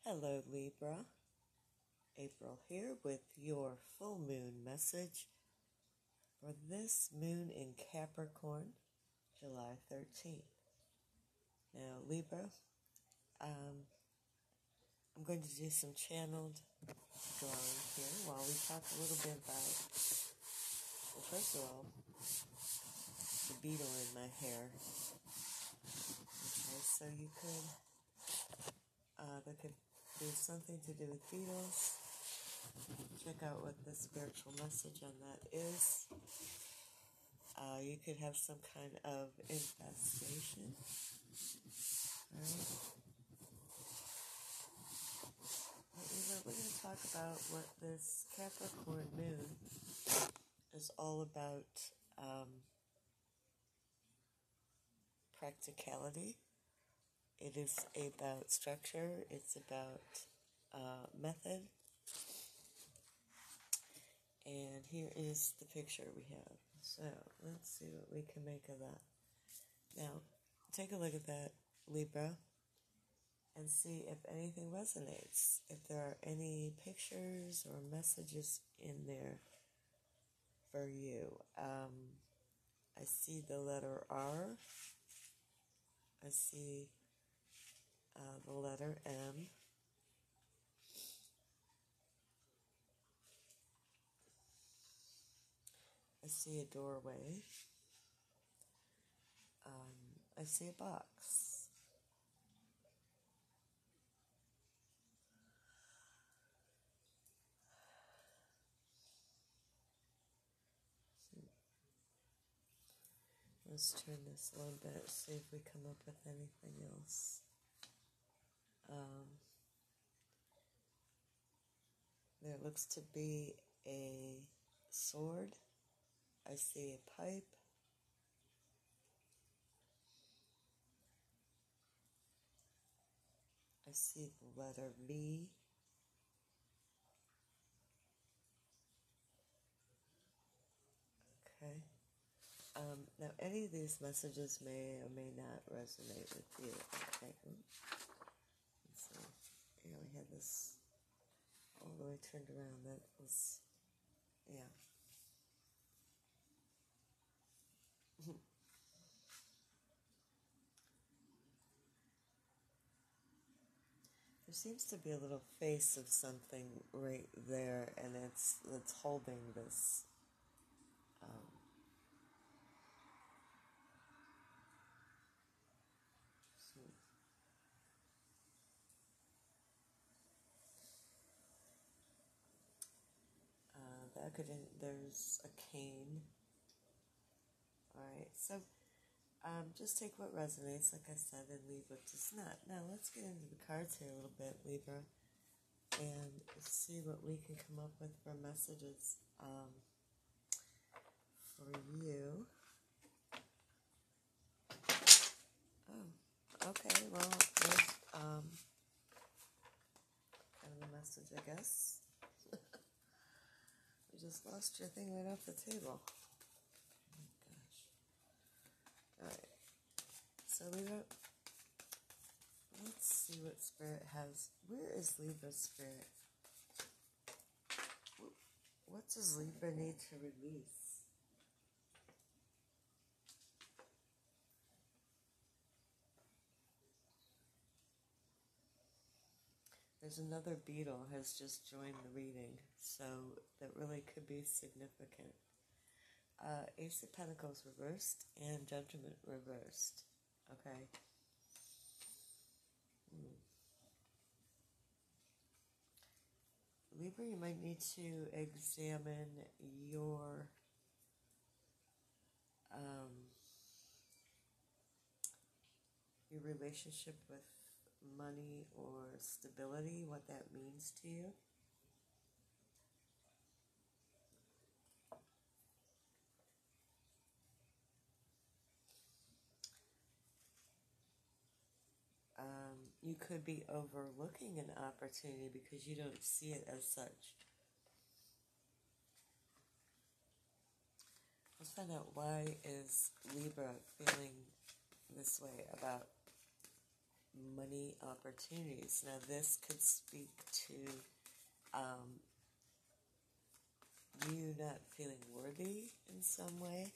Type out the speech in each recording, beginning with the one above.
Hello, Libra. April here with your full moon message for this moon in Capricorn, July 13th. Now, Libra, I'm going to do some channeled drawing here while we talk a little bit about, well, first of all, the beetle in my hair. Okay, so you could, there could be something to do with beetles. Check out what the spiritual message on that is. You could have some kind of infestation. Alright. We're going to talk about what this Capricorn moon is all about. Practicality. It is about structure. It's about method. And here is the picture we have. So let's see what we can make of that. Now, take a look at that, Libra, and see if anything resonates. If there are any pictures or messages in there for you. I see the letter R. I see the letter M. I see a doorway. I see a box. Let's turn this a little bit, see if we come up with anything else. There looks to be a sword. I see a pipe. I see the letter V. Okay. Now, any of these messages may or may not resonate with you. Okay. So, yeah, we had this all the way turned around. That was, yeah. There seems to be a little face of something right there, and it's holding this. There's a cane. Alright, so just take what resonates, like I said, and leave what does not. Now, let's get into the cards here a little bit, Libra, and see what we can come up with for messages for you. Oh, okay, well, there's kind of a message, I guess. You just lost your thing right off the table. Oh my gosh. Alright. So Libra, let's see what Spirit has. Where is Libra's Spirit? What does Libra need to release? There's another beetle has just joined the reading, so that really could be significant. Ace of Pentacles reversed and Judgment reversed. Okay. Libra, you might need to examine your relationship with money or stability, what that means to you. You could be overlooking an opportunity because you don't see it as such. Let's find out, why is Libra feeling this way about money opportunities. Now, this could speak to you not feeling worthy in some way.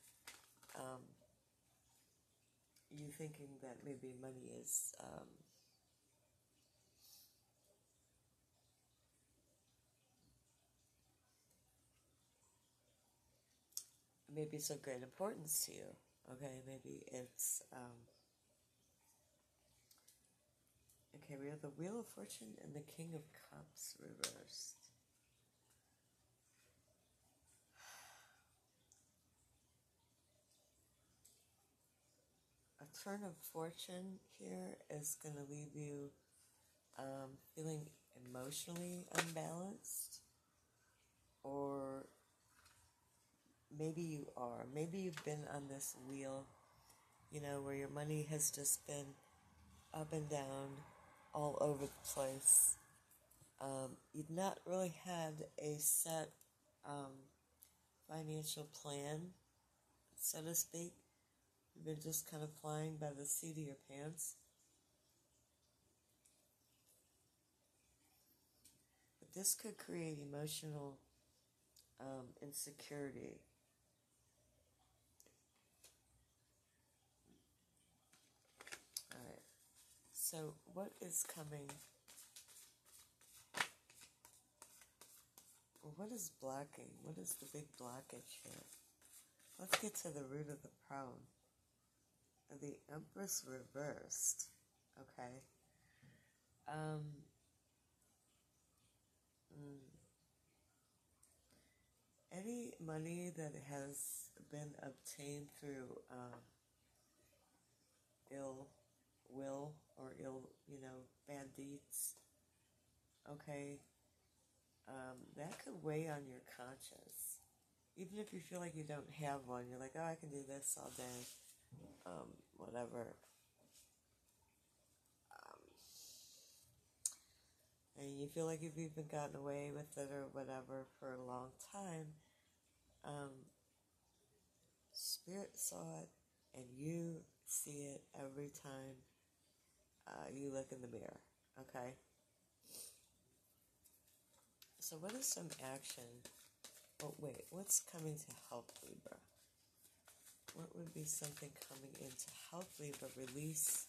You thinking that maybe money is maybe it's of great importance to you. Okay, maybe it's okay, we have the Wheel of Fortune and the King of Cups reversed. A turn of fortune here is going to leave you feeling emotionally unbalanced, or maybe you are. Maybe you've been on this wheel, where your money has just been up and down, all over the place. You've not really had a set financial plan, so to speak. You've been just kind of flying by the seat of your pants. But this could create emotional insecurity. Alright, so what is coming? What is blocking? What is the big blockage here? Let's get to the root of the problem. The Empress reversed. Okay. Any money that has been obtained through ill will or bad deeds, okay, that could weigh on your conscience. Even if you feel like you don't have one, you're like, oh, I can do this all day, whatever. And you feel like you've even gotten away with it or whatever for a long time. Spirit saw it, and you see it every time you look in the mirror, okay? So what is some action? Oh, wait, what's coming to help Libra? What would be something coming in to help Libra release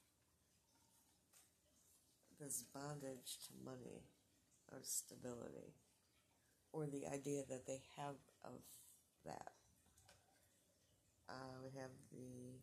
this bondage to money or stability, or the idea that they have of that? We have the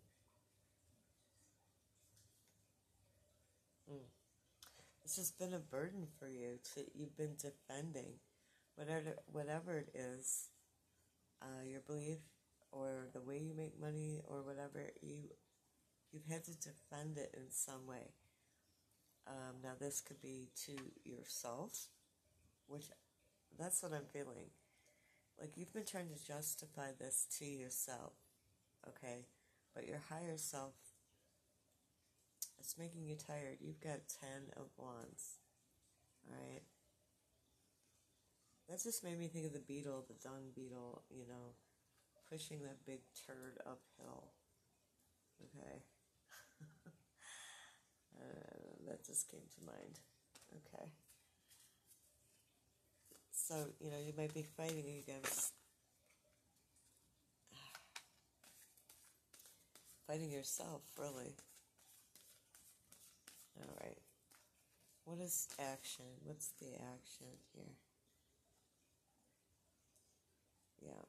this has been a burden for you. You've been defending whatever it is, your belief or the way you make money or whatever, you've had to defend it in some way. Now this could be to yourself, which that's what I'm feeling. Like you've been trying to justify this to yourself, okay? But your higher self, it's making you tired. You've got 10 of Wands, alright? That just made me think of the beetle, the dung beetle, pushing that big turd uphill, okay? That just came to mind, okay? So, you might be fighting against fighting yourself, really. Alright. What is action? What's the action here? Yeah.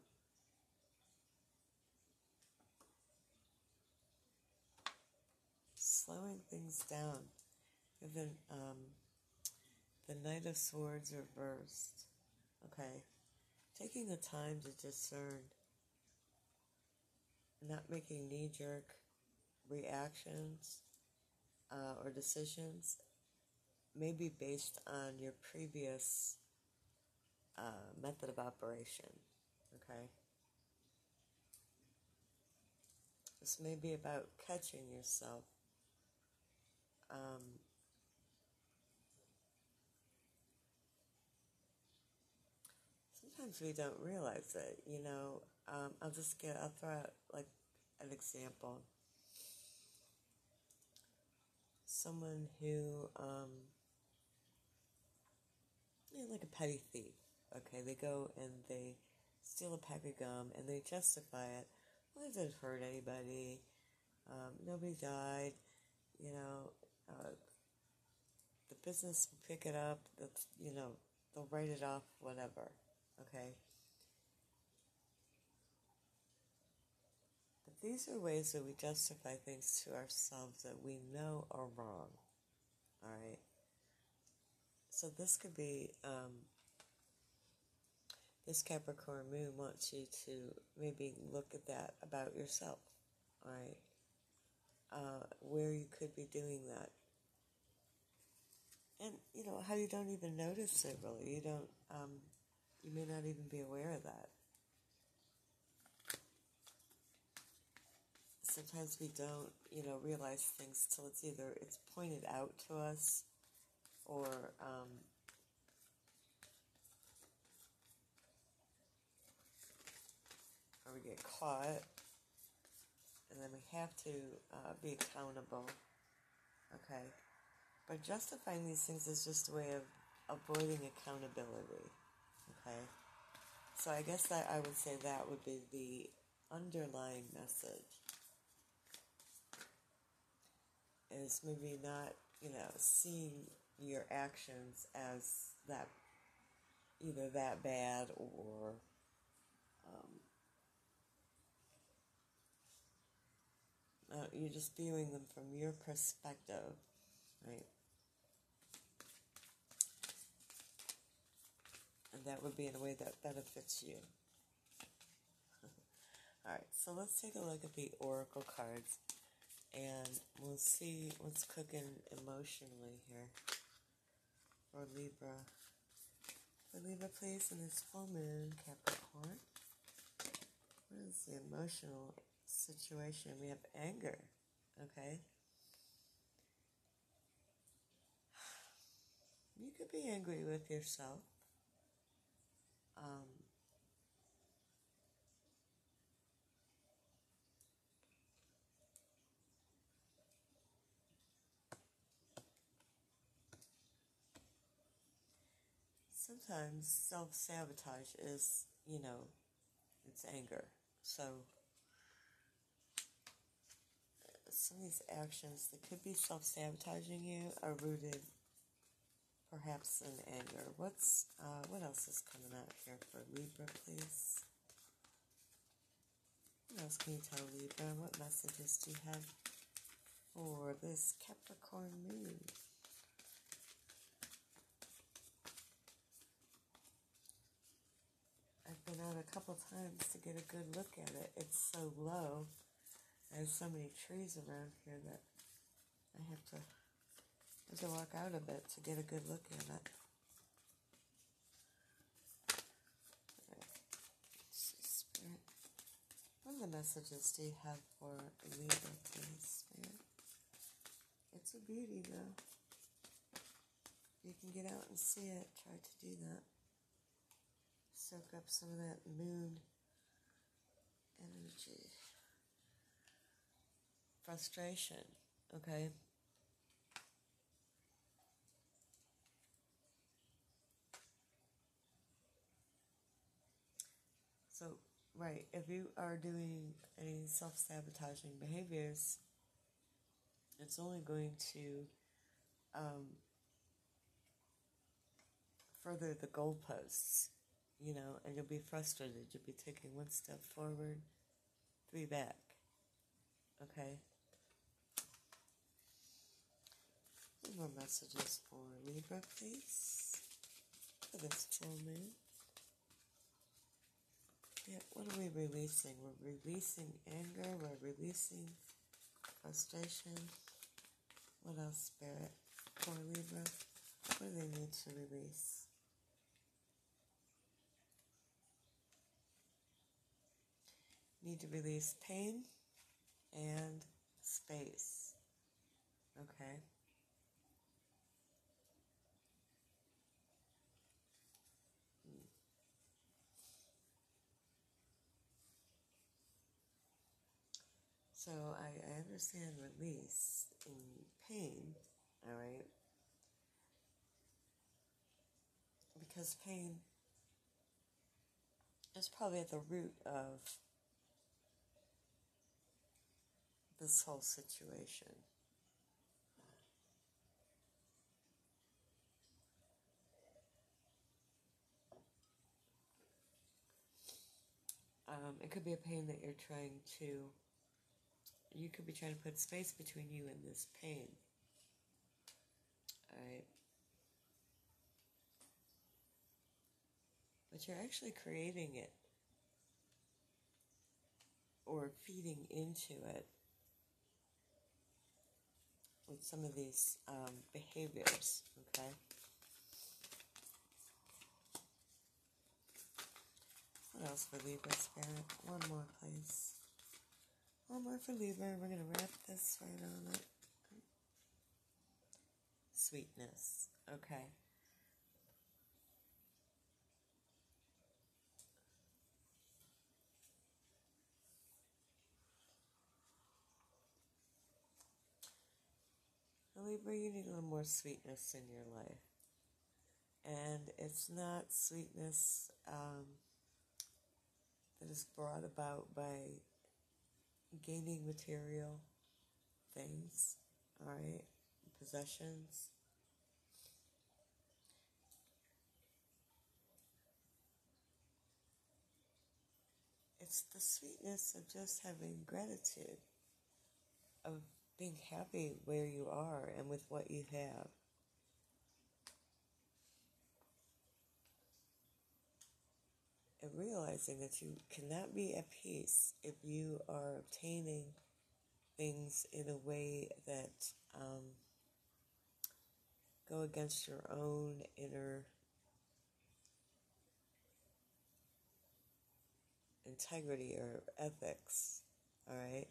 Slowing things down. Even the Knight of Swords reversed. Okay. Taking the time to discern. Not making knee-jerk reactions or decisions, maybe based on your previous method of operation, okay? This may be about catching yourself. Sometimes we don't realize it, I'll throw out like an example. someone who, like a petty thief. Okay, they go and they steal a pack of gum and they justify it. Well, it didn't hurt anybody. Nobody died. You know, the business will pick it up. They'll write it off, whatever. Okay. But these are ways that we justify things to ourselves that we know are wrong. All right. So this could be, this Capricorn moon wants you to maybe look at that about yourself. All right. Where you could be doing that. And, how you don't even notice it, really. You may not even be aware of that. Sometimes we don't, realize things till it's pointed out to us, or we get caught, and then we have to be accountable, okay? But justifying these things is just a way of avoiding accountability, okay? So I guess that I would say that would be the underlying message, is maybe not, seeing your actions as that, either that bad or you're just viewing them from your perspective, right? And that would be in a way that benefits you. Alright, so let's take a look at the Oracle cards, and we'll see what's cooking emotionally here for Libra. For Libra, please, in this full moon, Capricorn. What is the emotional situation? We have anger, okay? You could be angry with yourself. Sometimes self-sabotage is, it's anger. So some of these actions that could be self-sabotaging you are rooted perhaps in anger. What else is coming out here for Libra, please? What else can you tell Libra? What messages do you have for this Capricorn moon? I've been out a couple times to get a good look at it. It's so low. There's so many trees around here that I have to walk out a bit to get a good look at it. Let's see, Spirit. What other messages do you have for Libra, please, Spirit? It's a beauty, though. If you can get out and see it, try to do that. Soak up some of that moon energy. Frustration, okay? So, right, if you are doing any self-sabotaging behaviors, it's only going to further the goalposts, and you'll be frustrated. You'll be taking one step forward, 3 back, okay? Any more messages for Libra, please, for this full moon? Yeah, what are we releasing? We're releasing anger. We're releasing frustration. What else, Spirit, for Libra? What do they need to release? Need to release pain and space. Okay. So I understand release in pain, because pain is probably at the root of this whole situation. It could be a pain that you could be trying to put space between you and this pain. Alright? But you're actually creating it or feeding into it with some of these behaviors, okay? What else for Libra Spirit? One more, please. One more for Libra. We're going to wrap this right on it. Sweetness. Okay. Libra, you need a little more sweetness in your life. And it's not sweetness that is brought about by gaining material things, alright, possessions. It's the sweetness of just having gratitude, of being happy where you are and with what you have. And realizing that you cannot be at peace if you are obtaining things in a way that go against your own inner integrity or ethics, alright?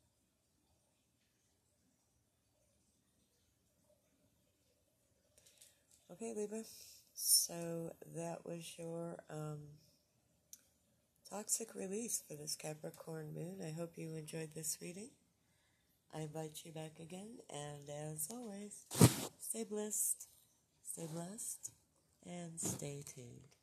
Okay, Libra, so that was your toxic release for this Capricorn moon. I hope you enjoyed this reading. I invite you back again, and as always, stay blessed, and stay tuned.